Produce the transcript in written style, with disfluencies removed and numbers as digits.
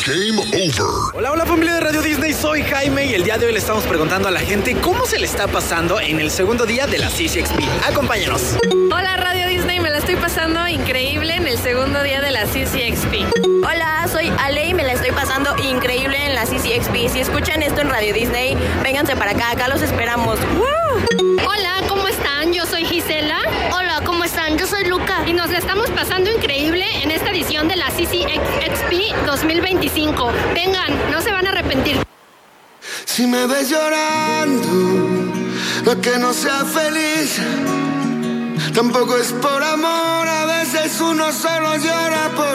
Game over. Hola, hola familia de Radio Disney, soy Jaime y el día de hoy le estamos preguntando a la gente cómo se le está pasando en el segundo día de la CCXP. Acompáñanos. Hola Radio Disney, me la estoy pasando increíble en el segundo día de la CCXP. Hola, soy Ale y me la estoy pasando increíble en la CCXP. Si escuchan esto en Radio Disney, vénganse para acá los esperamos. ¡Woo! Hola, ¿cómo están? Yo soy Gisela. Hola, ¿cómo están? Yo soy Luca. Y nos la estamos pasando increíble en esta edición de la CCXP 2025. Vengan, no se van a arrepentir. Si me ves llorando, no es que no sea feliz, tampoco es por amor, a veces uno solo llora por